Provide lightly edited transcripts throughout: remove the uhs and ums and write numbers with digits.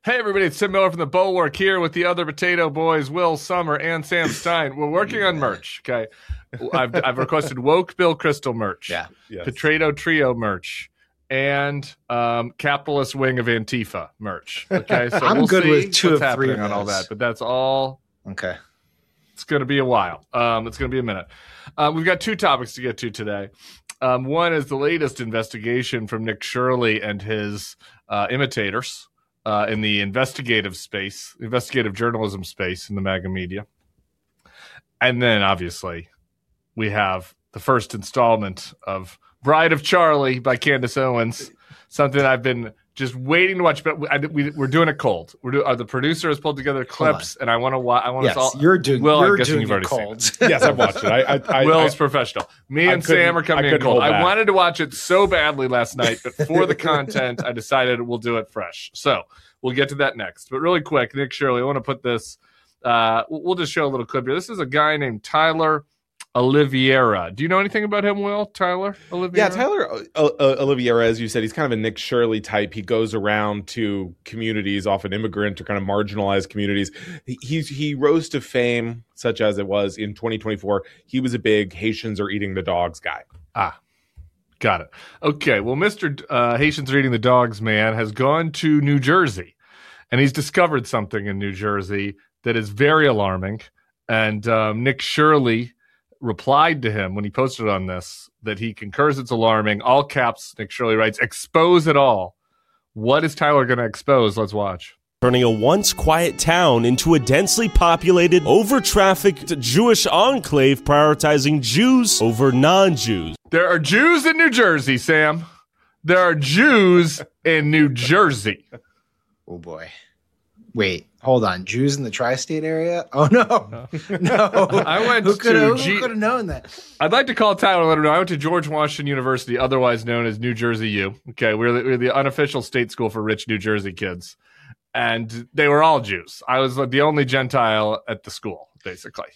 Hey everybody, it's Tim Miller from the Bulwark here with the other Potato Boys, Will Summer and Sam Stein. We're working on merch, okay? I've requested Woke Bill Crystal merch, Potato Trio merch, and Capitalist Wing of Antifa merch, okay? So I'm we'll good see with two what's of three happening of on all those. that, but that's all. Okay. It's going to be a while. It's going to be a minute. We've got two topics to get to today. One is the latest investigation from Nick Shirley and his imitators in the investigative space, investigative journalism space in the MAGA media. And then, obviously, we have the first installment of Bride of Charlie by Candace Owens, something I've been just waiting to watch, but we're doing it cold. The producer has pulled together clips, and I want to watch. I want us all. You're doing. Will, you're I'm guessing doing you've already cold. seen it. Yes, I've watched it. Will's professional. Me and Sam are coming in cold. I wanted to watch it so badly last night, but for the content, I decided we'll do it fresh. So we'll get to that next. But really quick, Nick Shirley, I want to put this. We'll just show a little clip here. This is a guy named Tyler Oliveira. Do you know anything about him, Will? Tyler Oliveira? Yeah, Tyler Oliveira, as you said, he's kind of a Nick Shirley type. He goes around to communities, often immigrant or kind of marginalized communities. He rose to fame, such as it was in 2024. He was a big Haitians are eating the dogs guy. Got it. Okay, well, Mr. Haitians are eating the dogs man has gone to New Jersey, and he's discovered something in New Jersey that is very alarming. And Nick Shirley replied to him when he posted on this that he concurs it's alarming. All caps, Nick Shirley writes, expose it all. What is Tyler going to expose? Let's watch. Turning a once quiet town into a densely populated, over-trafficked Jewish enclave prioritizing Jews over non-Jews. There are Jews in New Jersey, Sam. There are Jews in New Jersey. Oh, boy. Wait, hold on. Jews in the tri-state area? Oh, no. No. I went who could to have known that? I'd like to call Tyler and let him know. I went to George Washington University, otherwise known as New Jersey U. Okay, we're the unofficial state school for rich New Jersey kids. And they were all Jews. I was the only Gentile at the school, basically.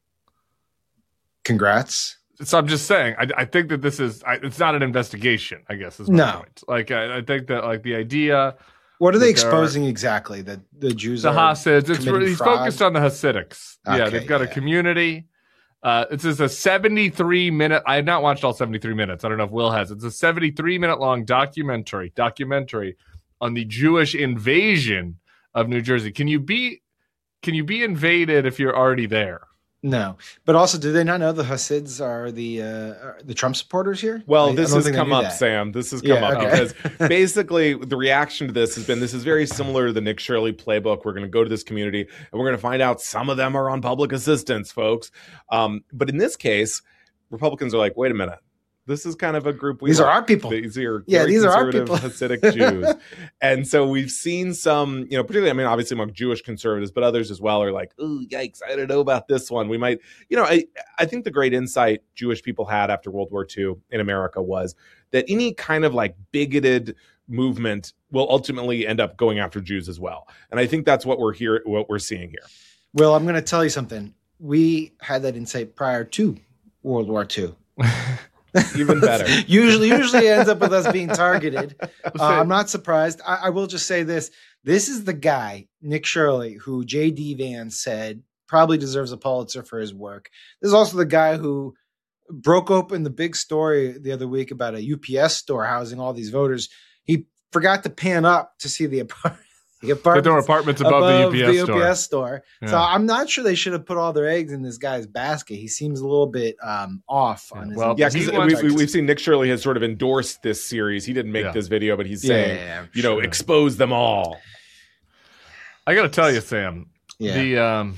Congrats. So I'm just saying, I think that this is, it's not an investigation, I guess, is my point. Like, I think that, like, the idea... What are they exposing exactly? That the Jews the are Hasids. He's focused on the Hasidics. Okay, they've got a community. It's just a 73-minute. I have not watched all 73 minutes. I don't know if Will has. It's a 73-minute long documentary on the Jewish invasion of New Jersey. Can you be invaded if you're already there? No, but also, do they not know the Hasids are the Trump supporters here? Well, this has come up, Sam. This has come up because basically the reaction to this has been, this is very similar to the Nick Shirley playbook. We're going to go to this community and we're going to find out some of them are on public assistance, folks. But in this case, Republicans are like, wait a minute. This is kind of a group. These are our people. These are these are our people. Hasidic Jews. And so we've seen some, particularly, I mean, obviously among Jewish conservatives, but others as well are like, oh, yikes, I don't know about this one. We might, I think the great insight Jewish people had after World War II in America was that any kind of like bigoted movement will ultimately end up going after Jews as well. And I think that's what we're seeing here. Well, I'm going to tell you something. We had that insight prior to World War II. Even better. usually ends up with us being targeted. I'm not surprised. I will just say this. This is the guy, Nick Shirley, who J.D. Vance said probably deserves a Pulitzer for his work. This is also the guy who broke open the big story the other week about a UPS store housing all these voters. He forgot to pan up to see the apartments. But there were apartments above the UPS store. Yeah. So I'm not sure they should have put all their eggs in this guy's basket. He seems a little bit off on his. Well, because we've seen Nick Shirley has sort of endorsed this series. He didn't make this video, but he's saying, expose them all. I got to tell you, Sam. Yeah.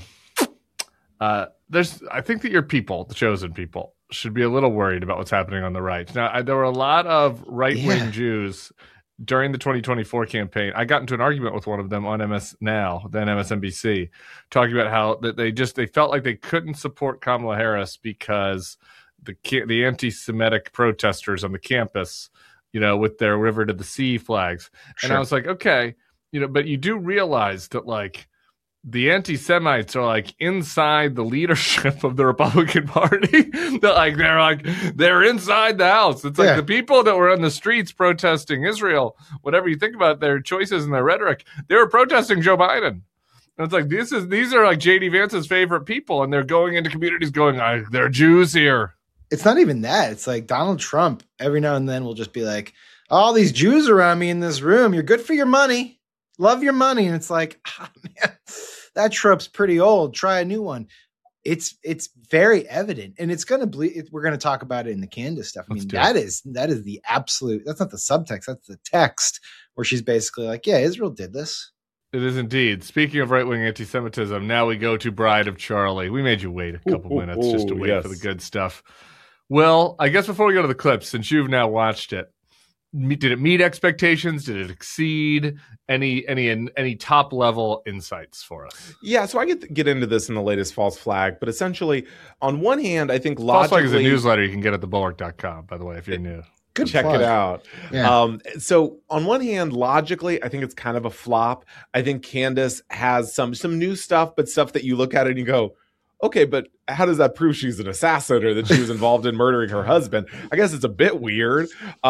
I think that your people, the chosen people, should be a little worried about what's happening on the right. Now, there were a lot of right-wing Jews during the 2024 campaign. I got into an argument with one of them on MS Now, then MSNBC, talking about how they felt like they couldn't support Kamala Harris because the anti-Semitic protesters on the campus, with their River to the Sea flags. Sure. And I was like, okay, but you do realize that, like, the anti-Semites are like inside the leadership of the Republican Party. they're inside the house. It's like the people that were on the streets protesting Israel, whatever you think about their choices and their rhetoric, they were protesting Joe Biden. And it's like these are like JD Vance's favorite people, and they're going into communities going, there are Jews here. It's not even that. It's like Donald Trump every now and then will just be like, all these Jews around me in this room, you're good for your money. Love your money. And it's like, man, that trope's pretty old. Try a new one. It's very evident, and it's going to bleed. We're going to talk about it in the Candace stuff. I mean, that is the absolute, that's not the subtext. That's the text where she's basically like, yeah, Israel did this. It is indeed. Speaking of right-wing anti-Semitism, now we go to Bride of Charlie. We made you wait a couple minutes just to wait for the good stuff. Well, I guess before we go to the clips, since you've now watched it, did it meet expectations? Did it exceed? Any top level insights for us? Yeah, so I get into this in the latest False Flag, but essentially, on one hand, I think logically, False Flag is a newsletter you can get at thebulwark.com, by the way, if you're new. Good check plug. it out. Yeah. So on one hand, logically, I think it's kind of a flop. I think Candace has some new stuff, but stuff that you look at it and you go, okay, but how does that prove she's an assassin or that she was involved in murdering her husband? I guess it's a bit weird,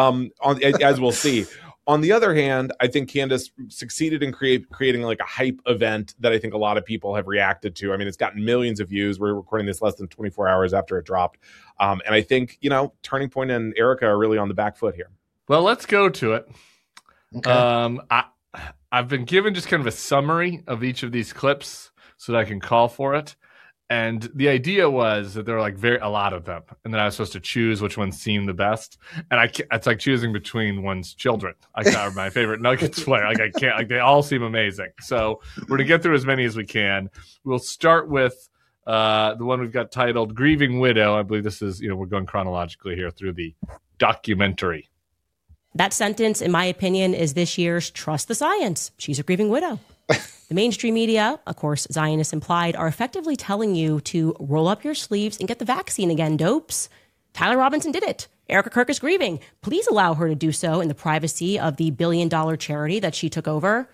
as we'll see. On the other hand, I think Candace succeeded in creating like a hype event that I think a lot of people have reacted to. I mean, it's gotten millions of views. We're recording this less than 24 hours after it dropped. And I think, Turning Point and Erica are really on the back foot here. Well, let's go to it. Okay. I've been given just kind of a summary of each of these clips so that I can call for it. And the idea was that there were like a lot of them, and then I was supposed to choose which one seemed the best. And it's like choosing between one's children. I got my favorite Nuggets player. Like I can't. Like they all seem amazing. So we're gonna get through as many as we can. We'll start with the one we've got titled "Grieving Widow." I believe this is we're going chronologically here through the documentary. That sentence, in my opinion, is this year's "Trust the Science." She's a grieving widow. The mainstream media, of course, Zionists implied, are effectively telling you to roll up your sleeves and get the vaccine again, dopes. Tyler Robinson did it. Erica Kirk is grieving. Please allow her to do so in the privacy of the billion-dollar charity that she took over.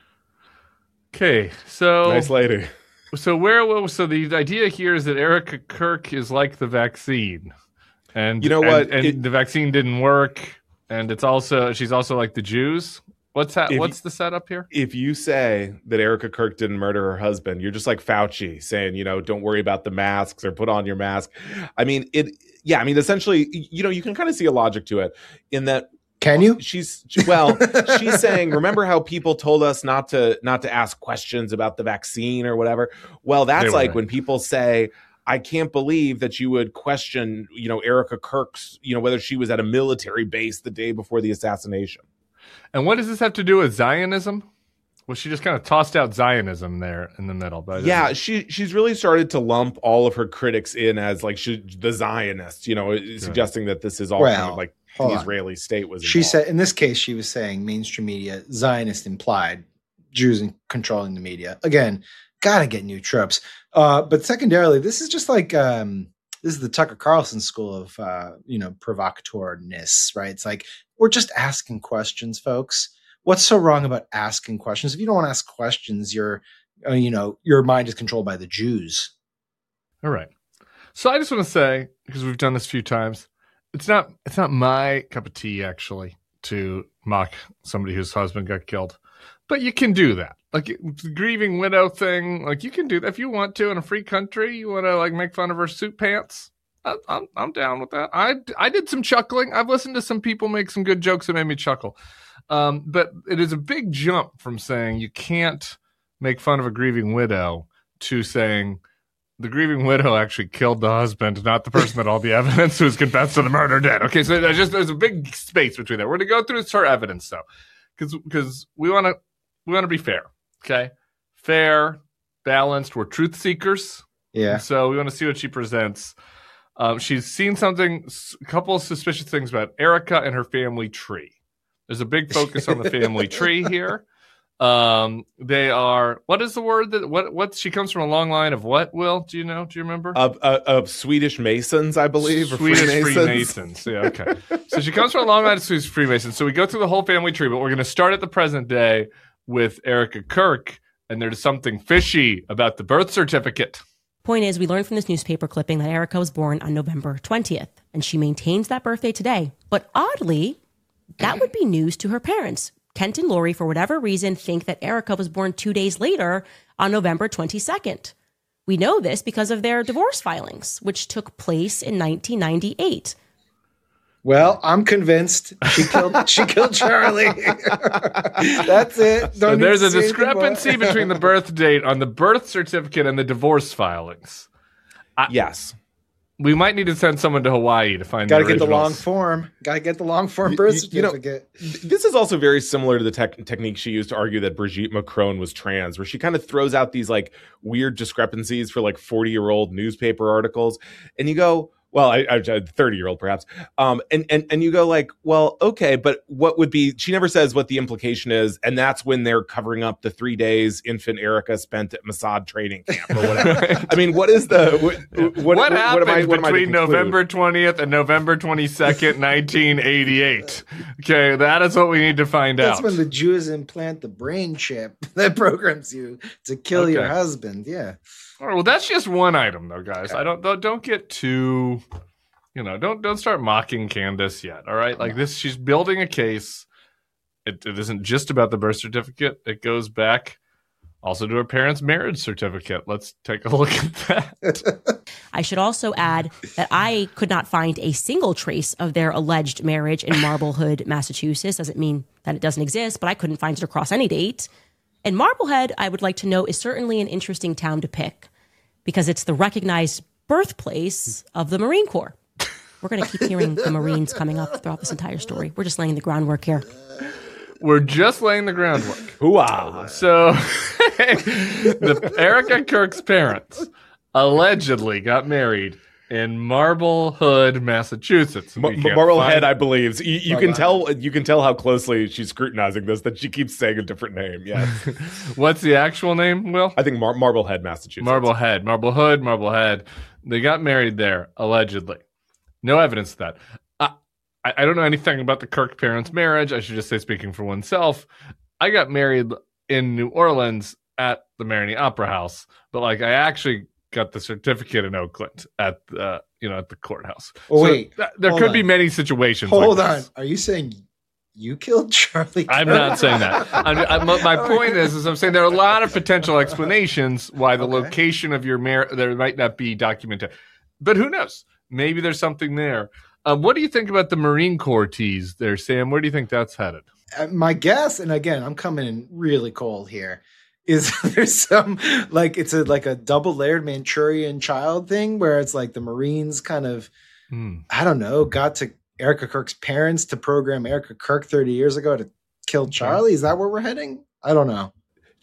Okay, so Nice lady. So the idea here is that Erica Kirk is like the vaccine, and you know what? And the vaccine didn't work, and she's also like the Jews. What's the setup here? If you say that Erica Kirk didn't murder her husband, you're just like Fauci saying, don't worry about the masks or put on your mask. I mean, essentially, you can kind of see a logic to it in that. Can you? She's saying, remember how people told us not to ask questions about the vaccine or whatever? Well, that's like when people say, I can't believe that you would question, Erica Kirk's, whether she was at a military base the day before the assassination. And what does this have to do with Zionism? Well, she just kind of tossed out Zionism there in the middle. But yeah, she's really started to lump all of her critics in as like the Zionists, suggesting that this is all kind of like the Israeli state was involved. She said, in this case, she was saying mainstream media, Zionist implied, Jews controlling the media. Again, gotta get new tropes. But secondarily, this is just like this is the Tucker Carlson school of provocateurness, right? It's like we're just asking questions, folks. What's so wrong about asking questions? If you don't want to ask questions, your mind is controlled by the Jews. All right. So I just want to say, because we've done this a few times, it's not my cup of tea actually to mock somebody whose husband got killed, but you can do that. Like the grieving widow thing, like you can do that if you want to in a free country. You want to like make fun of her suit pants. I'm down with that. I did some chuckling. I've listened to some people make some good jokes that made me chuckle. But it is a big jump from saying you can't make fun of a grieving widow to saying the grieving widow actually killed the husband, not the person that all the evidence who's confessed to the murder did. Okay, so there's a big space between that. We're going to go through her evidence though, because we want to be fair. Okay, fair, balanced. We're truth seekers. Yeah. So we want to see what she presents. She's seen a couple of suspicious things about Erica and her family tree. There's a big focus on the family tree here. They are, what is the word what she comes from a long line of what, Will? Do you remember? Of Swedish Masons, I believe. Swedish Freemasons. Yeah, okay. So she comes from a long line of Swedish Freemasons. So we go through the whole family tree, but we're going to start at the present day with Erica Kirk and there's something fishy about the birth certificate. Point is, we learned from this newspaper clipping that Erica was born on November 20th, and she maintains that birthday today. But oddly, that would be news to her parents. Kent and Lori, for whatever reason, think that Erica was born 2 days later on November 22nd. We know this because of their divorce filings, which took place in 1998. Well, I'm convinced she killed Charlie. That's it. So there's a discrepancy between the birth date on the birth certificate and the divorce filings. Yes. We might need to send someone to Hawaii to find the originals. Got to get the long form birth certificate. This is also very similar to the technique she used to argue that Brigitte Macron was trans, where she kind of throws out these like weird discrepancies for like 40-year-old newspaper articles. And you go, well, I 30-year-old perhaps. And you go like, well, okay, but what would be, she never says what the implication is. And that's when they're covering up the 3 days infant Erica spent at Mossad training camp or whatever. I mean, what is the, what happened between November 20th and November 22nd, 1988? Okay, that is what we need to find out. That's when the Jews implant the brain chip that programs you to kill your husband. Yeah. All right, well, that's just one item, though, guys. I don't get too, don't start mocking Candace yet. All right, like this, she's building a case. It isn't just about the birth certificate. It goes back also to her parents' marriage certificate. Let's take a look at that. I should also add that I could not find a single trace of their alleged marriage in Marblehead, Massachusetts. Doesn't mean that it doesn't exist, but I couldn't find it across any date. And Marblehead, I would like to note, is certainly an interesting town to pick, because it's the recognized birthplace of the Marine Corps. We're going to keep hearing the Marines coming up throughout this entire story. We're just laying the groundwork here. We're just laying the groundwork. Hooah. So Erica Kirk's parents allegedly got married in Marblehead, Massachusetts. Marblehead, I believe. You can tell how closely she's scrutinizing this, that she keeps saying a different name. Yes. What's the actual name, Will? I think Marblehead, Massachusetts. Marblehead. They got married there, allegedly. No evidence of that. I don't know anything about the Kirk parents' marriage. I should just say, speaking for oneself, I got married in New Orleans at the Marigny Opera House, but I actually got the certificate in Oakland at the courthouse. Oh, wait, there could be many situations. Hold on, are you saying you killed Charlie Kirk? I'm not saying that. My point is I'm saying there are a lot of potential explanations why the location of your marriage there might not be documented, but who knows? Maybe there's something there. What do you think about the Marine Corps tease there, Sam? Where do you think that's headed? My guess, and again, I'm coming in really cold here, is there's some it's a double layered Manchurian child thing where it's like the Marines kind of I don't know, got to Erica Kirk's parents to program Erica Kirk 30 years ago to kill Charlie. Is that where we're heading? I don't know.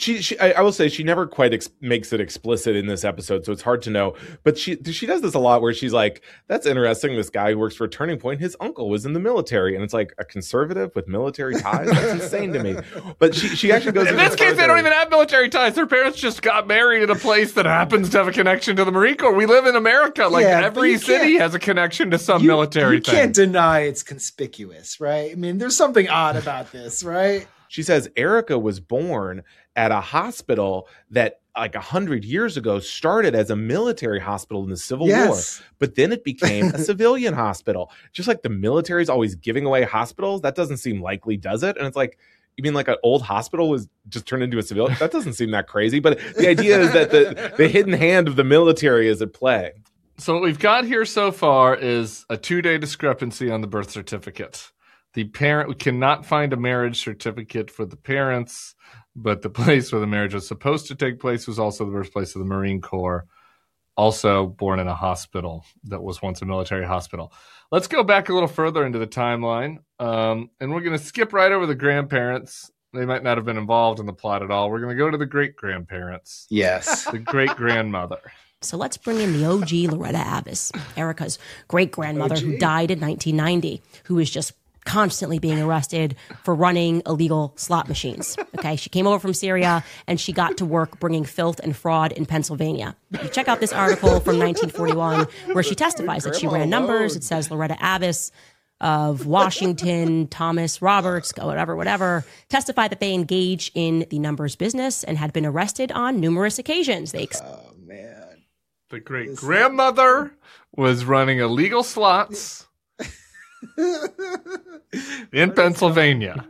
I will say she never quite makes it explicit in this episode, so it's hard to know. But she does this a lot, where she's like, "That's interesting. This guy who works for Turning Point, his uncle was in the military," and it's like a conservative with military ties. That's insane to me. But she actually goes. In this case, they don't even have military ties. Their parents just got married in a place that happens to have a connection to the Marine Corps. We live in America. Every city has a connection to some military thing. You can't deny it's conspicuous, right? I mean, there's something odd about this, right? She says Erica was born at a hospital that 100 years ago started as a military hospital in the Civil War, but then it became a civilian hospital. Just like the military is always giving away hospitals, that doesn't seem likely, does it? And it's like, you mean an old hospital was just turned into a civilian? That doesn't seem that crazy. But the idea is that the hidden hand of the military is at play. So what we've got here so far is a 2-day discrepancy on the birth certificate. The parent, we cannot find a marriage certificate for the parents, but the place where the marriage was supposed to take place was also the birthplace of the Marine Corps, also born in a hospital that was once a military hospital. Let's go back a little further into the timeline, and we're going to skip right over the grandparents. They might not have been involved in the plot at all. We're going to go to the great-grandparents. Yes. The great-grandmother. So let's bring in the OG Loretta Abbas, Erica's great-grandmother who died in 1990, who was just constantly being arrested for running illegal slot machines. Okay, she came over from Syria and she got to work bringing filth and fraud in Pennsylvania. You check out this article from 1941 where she testifies that she ran numbers. It says Loretta Abbas of Washington, Thomas Roberts, whatever, testified that they engage in the numbers business and had been arrested on numerous occasions. Oh, man. The great-grandmother was running illegal slots in Pennsylvania.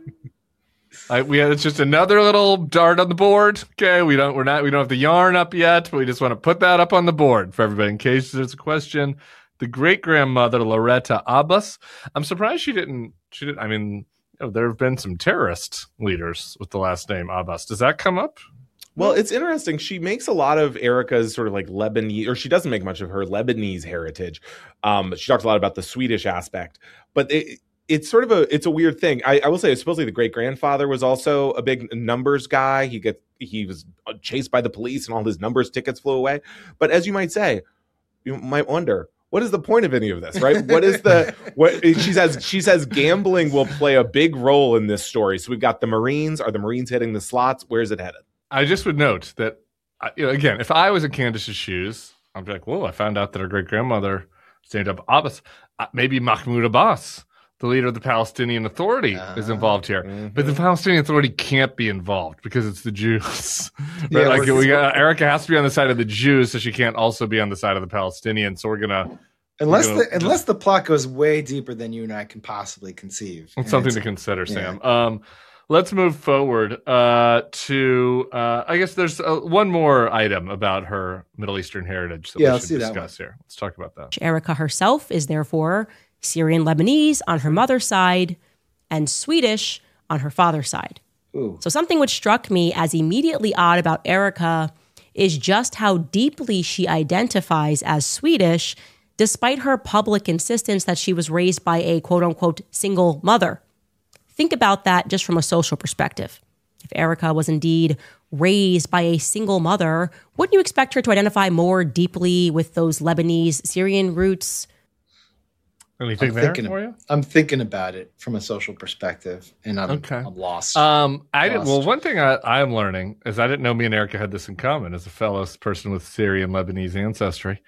It's just another little dart on the board. Okay, we don't have the yarn up yet, but we just want to put that up on the board for everybody in case there's a question. The great-grandmother, Loretta Abbas. I'm surprised she didn't. I mean, there have been some terrorist leaders with the last name Abbas. Does that come up? Well, it's interesting. She makes a lot of Erica's sort of like Lebanese, or she doesn't make much of her Lebanese heritage. She talks a lot about the Swedish aspect, but it's sort of it's a weird thing. I will say, supposedly the great grandfather was also a big numbers guy. He was chased by the police, and all his numbers tickets flew away. But as you might say, you might wonder, what is the point of any of this, right? She says gambling will play a big role in this story. So we've got the Marines. Are the Marines hitting the slots? Where's it headed? I just would note that, again, if I was in Candace's shoes, I'd be like, whoa, I found out that her great-grandmother stand up Abbas. Maybe Mahmoud Abbas, the leader of the Palestinian Authority, is involved here. Mm-hmm. But the Palestinian Authority can't be involved because it's the Jews. Right? Yeah, Erica has to be on the side of the Jews, so she can't also be on the side of the Palestinians. So we're going to... Unless the plot goes way deeper than you and I can possibly conceive. It's something to consider, Sam. Let's move forward to, I guess there's one more item about her Middle Eastern heritage that we should discuss here. Let's talk about that. Erica herself is therefore Syrian Lebanese on her mother's side and Swedish on her father's side. Ooh. So something which struck me as immediately odd about Erica is just how deeply she identifies as Swedish, despite her public insistence that she was raised by a quote-unquote single mother. Think about that just from a social perspective. If Erica was indeed raised by a single mother, wouldn't you expect her to identify more deeply with those Lebanese Syrian roots? Anything there for you? I'm thinking about it from a social perspective, and I'm lost. Well, one thing I'm learning is I didn't know me and Erica had this in common as a fellow person with Syrian Lebanese ancestry,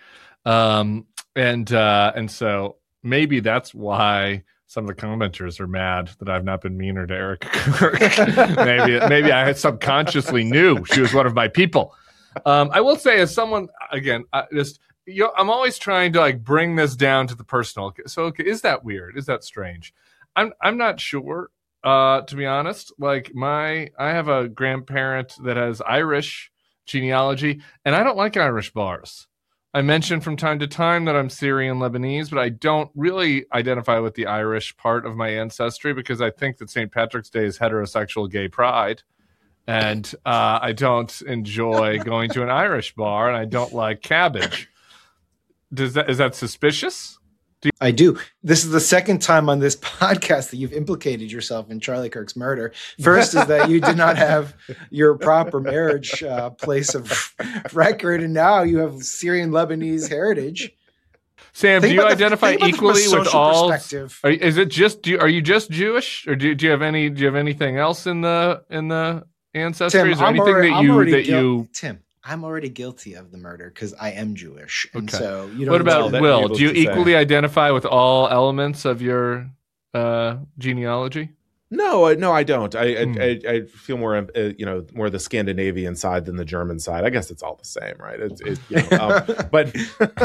and so maybe that's why some of the commenters are mad that I've not been meaner to Erica Kirk. maybe I had subconsciously knew she was one of my people. I will say, as someone, again, I'm always trying to bring this down to the personal. So, is that weird? Is that strange? I'm not sure. To be honest, I have a grandparent that has Irish genealogy, and I don't like Irish bars. I mention from time to time that I'm Syrian Lebanese, but I don't really identify with the Irish part of my ancestry because I think that St. Patrick's Day is heterosexual gay pride. And I don't enjoy going to an Irish bar, and I don't like cabbage. Is that suspicious? I do. This is the second time on this podcast that you've implicated yourself in Charlie Kirk's murder. First is that you did not have your proper marriage place of record, and now you have Syrian Lebanese heritage. Sam, do you identify equally with all? Is it just? Are you just Jewish, or do you have anything else in the ancestry? Tim, is there anything Tim? I'm already guilty of the murder because I am Jewish. And okay. So you don't. What about Will? Do you equally identify with all elements of your genealogy? No, I don't. I feel more, more the Scandinavian side than the German side. I guess it's all the same, right? But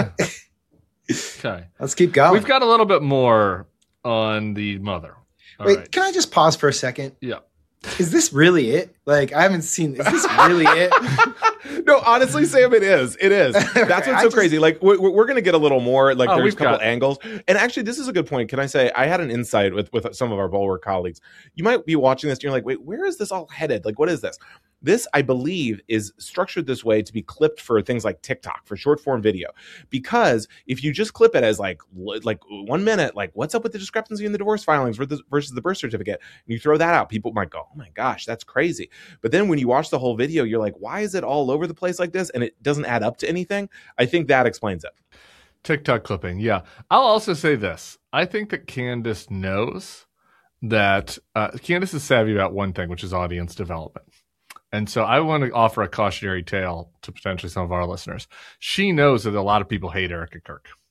okay, let's keep going. We've got a little bit more on the mother. Wait, right. Can I just pause for a second? Yeah. Is this really it? I haven't seen. Is this really it? No, honestly, Sam, it is. It is. That's what's so crazy. We're going to get a little more. There's a couple angles. And actually, this is a good point. Can I say I had an insight with some of our Bulwark colleagues. You might be watching this and you're like, wait, where is this all headed? What is this? This, I believe, is structured this way to be clipped for things like TikTok, for short form video. Because if you just clip it as 1 minute, what's up with the discrepancy in the divorce filings versus the birth certificate, and you throw that out, people might go, oh my gosh, that's crazy. But then when you watch the whole video, you're like, why is it all over the place like this? And it doesn't add up to anything. I think that explains it. TikTok clipping, yeah. I'll also say this. I think that Candace knows that Candace is savvy about one thing, which is audience development. And so I want to offer a cautionary tale to potentially some of our listeners. She knows that a lot of people hate Erica Kirk.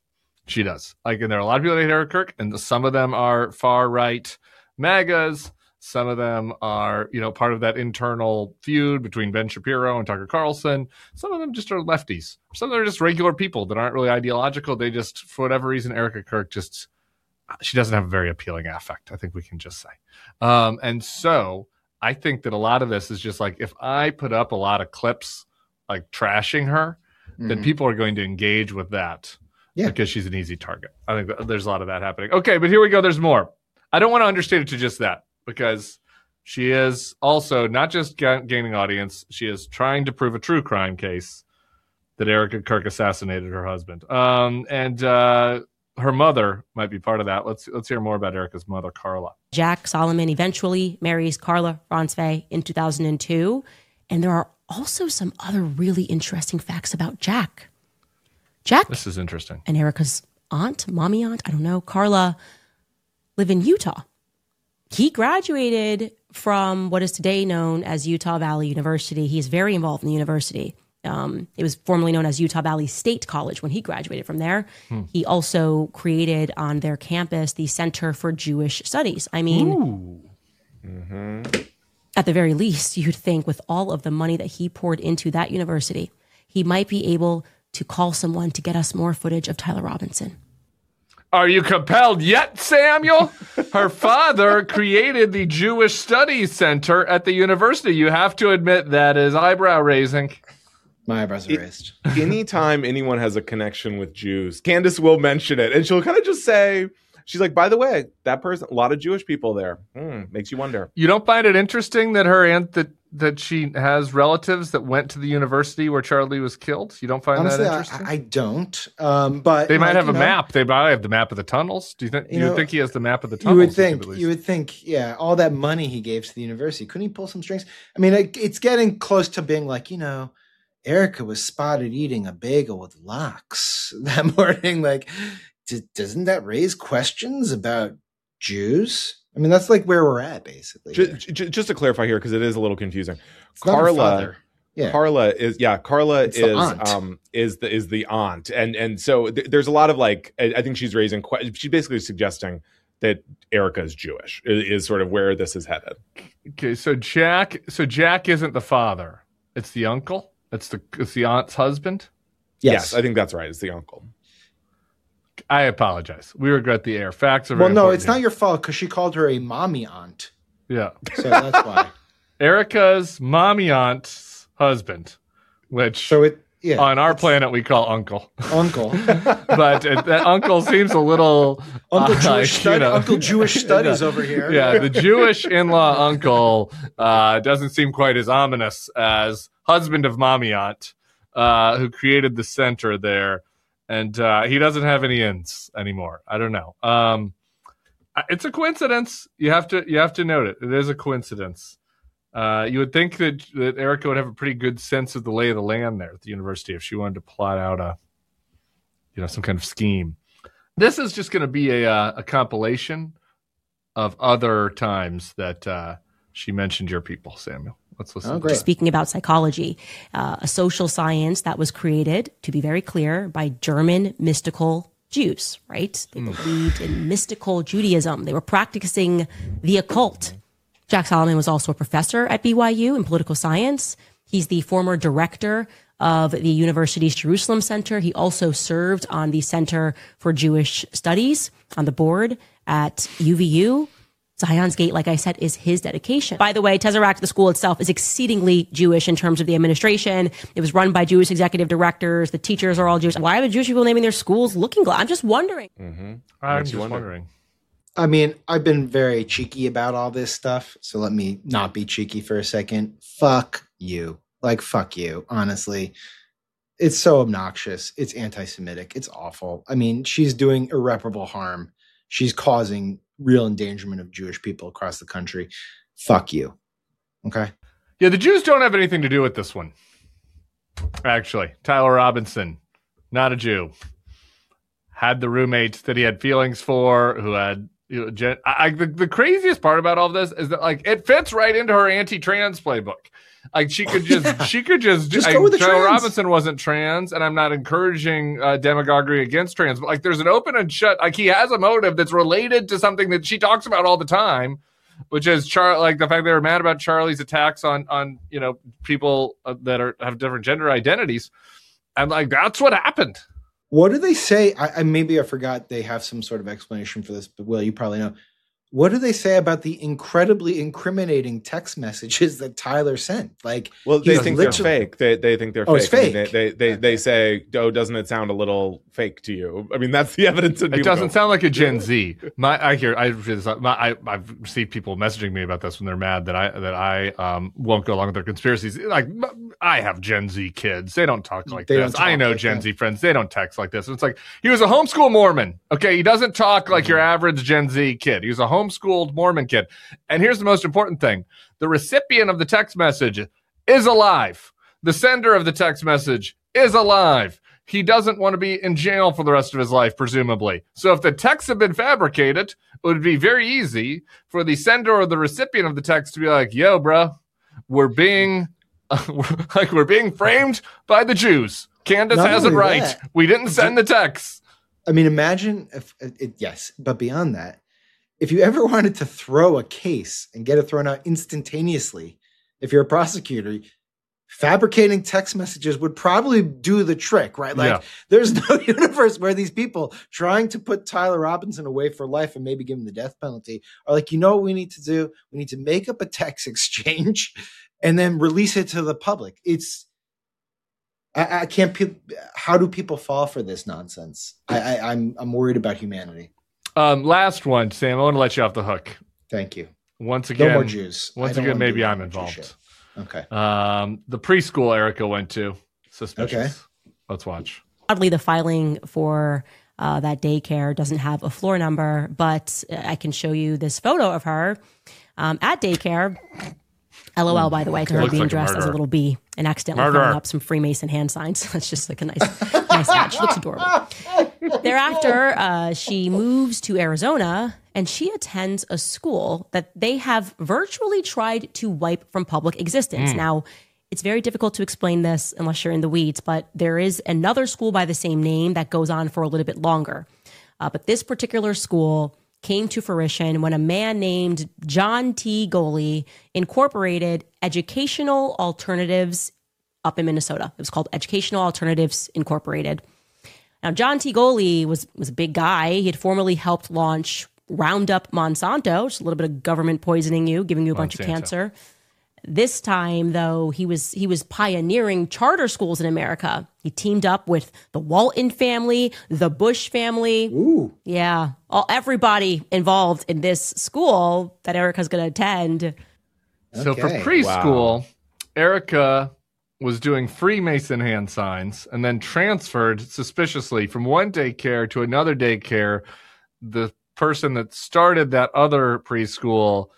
She does. Like, and there are a lot of people that hate Eric Kirk, and some of them are far right MAGAs. Some of them are, part of that internal feud between Ben Shapiro and Tucker Carlson. Some of them just are lefties. Some of them are just regular people that aren't really ideological. They just, for whatever reason, Erica Kirk she doesn't have a very appealing affect, I think we can just say. And so I think that a lot of this is just like, if I put up a lot of clips like trashing her, then people are going to engage with that because she's an easy target. I think there's a lot of that happening. Okay, but here we go. There's more. I don't want to understate it to just that, because she is also not just gaining audience. She is trying to prove a true crime case that Erica Kirk assassinated her husband. And her mother might be part of that. Let's hear more about Erica's mother, Carla. Jack Solomon eventually marries Carla Ronsvay in 2002. And there are also some other really interesting facts about Jack. This is interesting. And Erica's mommy aunt, I don't know, Carla, live in Utah. He graduated from what is today known as Utah Valley University. He is very involved in the university. It was formerly known as Utah Valley State College when he graduated from there. He also created on their campus the Center for Jewish Studies. I mean, at the very least, you'd think with all of the money that he poured into that university, he might be able to call someone to get us more footage of Tyler Robinson. Are you compelled yet, Samuel? Her father created the Jewish Studies Center at the university. You have to admit that is eyebrow raising. My eyebrows are raised. Anytime anyone has a connection with Jews, Candace will mention it, and she'll kind of just say, she's like, by the way, that person, a lot of Jewish people there. Makes you wonder. You don't find it interesting that her aunt, that she has relatives that went to the university where Charlie was killed? You don't find that interesting? I don't. But they might have a map. They might have the map of the tunnels. Do you think? You would think he has the map of the tunnels? You would think. Yeah, all that money he gave to the university, couldn't he pull some strings? I mean, it's getting close to being like, Erica was spotted eating a bagel with lox that morning. Like, doesn't that raise questions about Jews? I mean, that's like where we're at, basically. Just to clarify here, because it is a little confusing. It's Carla is the aunt, and so there's a lot of like, I think she's raising. She's basically suggesting that Erica is Jewish. Is sort of where this is headed. Okay, so Jack isn't the father; it's the uncle. It's the aunt's husband? Yes, I think that's right. It's the uncle. I apologize. We regret the air. Facts are very important. It's not your fault because she called her a mommy aunt. Yeah. So that's why. Erica's mommy aunt's husband, which on our planet we call uncle. Uncle. But that uncle seems a little... Uncle Jewish Studies over here. Yeah, the Jewish in-law uncle doesn't seem quite as ominous as husband of mommy aunt, who created the center there, and he doesn't have any ends anymore. I don't know. It's a coincidence. You have to note it. It is a coincidence. You would think that Erica would have a pretty good sense of the lay of the land there at the university if she wanted to plot out some kind of scheme. This is just going to be a compilation of other times that she mentioned your people, Samuel. Let's listen. Oh, great. Speaking about psychology, a social science that was created, to be very clear, by German mystical Jews, right? They believed in mystical Judaism. They were practicing the occult. Jack Solomon was also a professor at BYU in political science. He's the former director of the university's Jerusalem Center. He also served on the Center for Jewish Studies on the board at UVU. Zion's Gate, like I said, is his dedication. By the way, Tesseract, the school itself, is exceedingly Jewish in terms of the administration. It was run by Jewish executive directors. The teachers are all Jewish. Why are the Jewish people naming their schools Looking Glass? I'm just wondering. I'm just wondering. I mean, I've been very cheeky about all this stuff, so let me not be cheeky for a second. Fuck you. Like, fuck you, honestly. It's so obnoxious. It's anti-Semitic. It's awful. I mean, she's doing irreparable harm. She's causing real endangerment of Jewish people across the country. Fuck you. Okay? Yeah, the Jews don't have anything to do with this one. Actually, Tyler Robinson, not a Jew, had the roommates that he had feelings for, who had... the craziest part about all of this is that, like, it fits right into her anti-trans playbook. Like she could just go with the Tyler trans. Robinson wasn't trans, and I'm not encouraging demagoguery against trans, but like there's an open and shut, like he has a motive that's related to something that she talks about all the time, which is like the fact they were mad about Charlie's attacks on people that have different gender identities. I'm like, that's what happened. What do they say? I maybe I forgot they have some sort of explanation for this, but Will, you probably know. What do they say about the incredibly incriminating text messages that Tyler sent? Like, well, they think they're fake. They think they're fake. It's fake. I mean, they say, "Oh, doesn't it sound a little fake to you?" I mean, that's the evidence. It doesn't sound like a Gen Z. I've received people messaging me about this when they're mad that I won't go along with their conspiracies. Like, I have Gen Z kids. They don't talk like this. I know Gen Z friends. They don't text like this. And it's like, he was a homeschool Mormon. Okay, he doesn't talk like your average Gen Z kid. He was a homeschooled Mormon kid. And here's the most important thing. The recipient of the text message is alive. The sender of the text message is alive. He doesn't want to be in jail for the rest of his life, presumably. So if the texts have been fabricated, it would be very easy for the sender or the recipient of the text to be like, yo, bro, we're being framed by the Jews. Candace has it right. That, we didn't send the text. I mean, imagine yes, but beyond that, if you ever wanted to throw a case and get it thrown out instantaneously, if you're a prosecutor, fabricating text messages would probably do the trick, right? Like, there's no universe where these people trying to put Tyler Robinson away for life and maybe give him the death penalty are like, you know what we need to do? We need to make up a text exchange and then release it to the public. I can't. How do people fall for this nonsense? I'm worried about humanity. Last one, Sam. I want to let you off the hook. Thank you. Once again, no more Jews. Once again, maybe I'm involved. Okay. The preschool Erica went to. Suspicious. Okay. Let's watch. Oddly, the filing for that daycare doesn't have a floor number, but I can show you this photo of her at daycare. LOL, by the way, to her being dressed as a little bee and accidentally throwing up some Freemason hand signs. That's just like a nice ad. She looks adorable. Thereafter, she moves to Arizona and she attends a school that they have virtually tried to wipe from public existence. Now, it's very difficult to explain this unless you're in the weeds, but there is another school by the same name that goes on for a little bit longer. But this particular school came to fruition when a man named John T. Goley incorporated Educational Alternatives up in Minnesota. It was called Educational Alternatives Incorporated. Now, John T. Goley was a big guy. He had formerly helped launch Roundup Monsanto, just a little bit of government poisoning you, giving you a bunch of cancer. This time, though, he was pioneering charter schools in America. He teamed up with the Walton family, the Bush family. Ooh. Yeah. Everybody involved in this school that Erica's going to attend. So for preschool, Erica was doing Freemason hand signs and then transferred suspiciously from one daycare to another daycare. The person that started that other preschool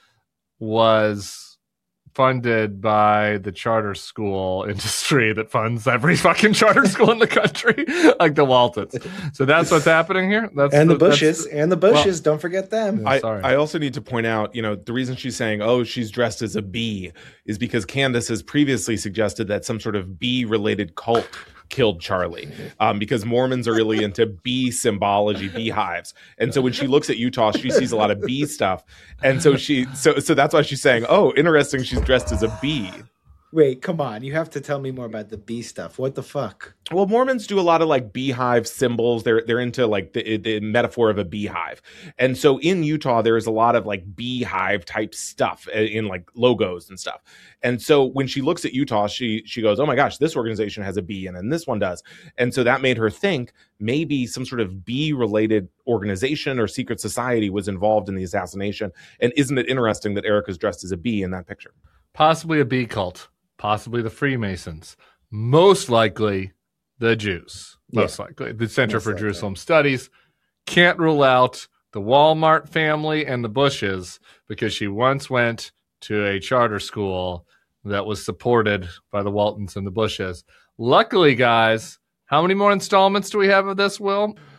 was funded by the charter school industry that funds every fucking charter school in the country, like the Waltons. So that's what's happening here. The Bushes. Don't forget them. I also need to point out, the reason she's saying, oh, she's dressed as a bee is because Candace has previously suggested that some sort of bee-related cult killed Charlie, because Mormons are really into bee symbology, beehives. And so when she looks at Utah, she sees a lot of bee stuff. And so so that's why she's saying, oh, interesting, she's dressed as a bee. Wait, come on. You have to tell me more about the bee stuff. What the fuck? Well, Mormons do a lot of like beehive symbols. They're into like the metaphor of a beehive. And so in Utah, there is a lot of like beehive type stuff in like logos and stuff. And so when she looks at Utah, she goes, oh my gosh, this organization has a bee and this one does. And so that made her think maybe some sort of bee related organization or secret society was involved in the assassination. And isn't it interesting that Erica's dressed as a bee in that picture? Possibly a bee cult. Possibly the Freemasons. Most likely the Jews. Most likely. The Center for Jerusalem Studies can't rule out the Walmart family and the Bushes because she once went to a charter school that was supported by the Waltons and the Bushes. Luckily, guys, how many more installments do we have of this, Will?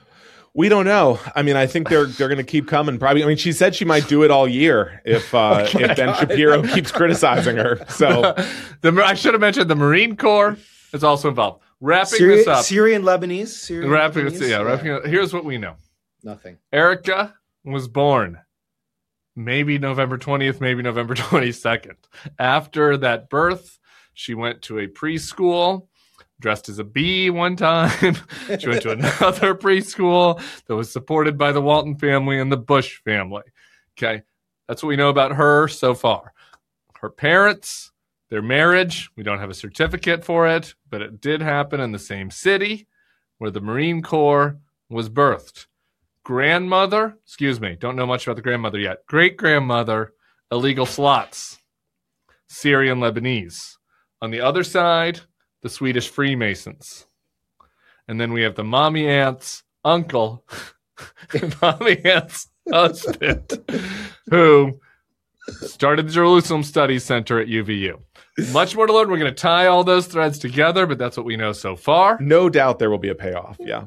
We don't know. I mean, I think they're going to keep coming. Probably. I mean, she said she might do it all year if Ben Shapiro keeps criticizing her. So, I should have mentioned the Marine Corps is also involved. Wrapping this up, Syrian Lebanese. Here's what we know. Nothing. Erica was born maybe November 20th, maybe November 22nd. After that birth, she went to a preschool. Dressed as a bee one time. She went to another preschool that was supported by the Walton family and the Bush family. Okay. That's what we know about her so far. Her parents, their marriage, we don't have a certificate for it, but it did happen in the same city where the Marine Corps was birthed. Grandmother, don't know much about the grandmother yet. Great-grandmother, illegal slots, Syrian Lebanese. On the other side, the Swedish Freemasons. And then we have the mommy aunt's uncle, mommy aunt's husband, who started the Jerusalem Studies Center at UVU. Much more to learn. We're going to tie all those threads together, but that's what we know so far. No doubt there will be a payoff. Yeah.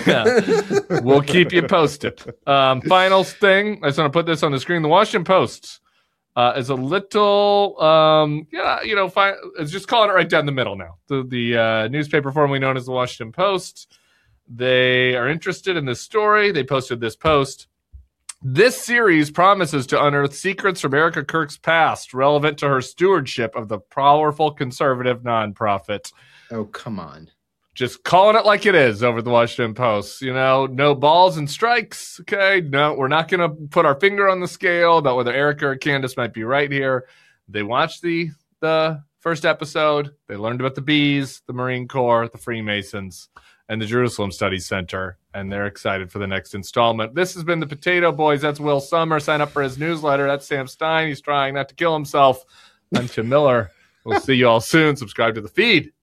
We'll keep you posted. Final thing, I just want to put this on the screen. The Washington Post is a little, it's just calling it right down the middle now. The newspaper formerly known as the Washington Post, they are interested in this story. They posted this post. This series promises to unearth secrets from Erica Kirk's past relevant to her stewardship of the powerful conservative nonprofit. Oh, come on. Just calling it like it is over the Washington Post. No balls and strikes. Okay. No, we're not going to put our finger on the scale about whether Erica or Candace might be right here. They watched the first episode. They learned about the bees, the Marine Corps, the Freemasons, and the Jerusalem Studies Center. And they're excited for the next installment. This has been the Potato Boys. That's Will Summer. Sign up for his newsletter. That's Sam Stein. He's trying not to kill himself. I'm Tim Miller. We'll see you all soon. Subscribe to the feed.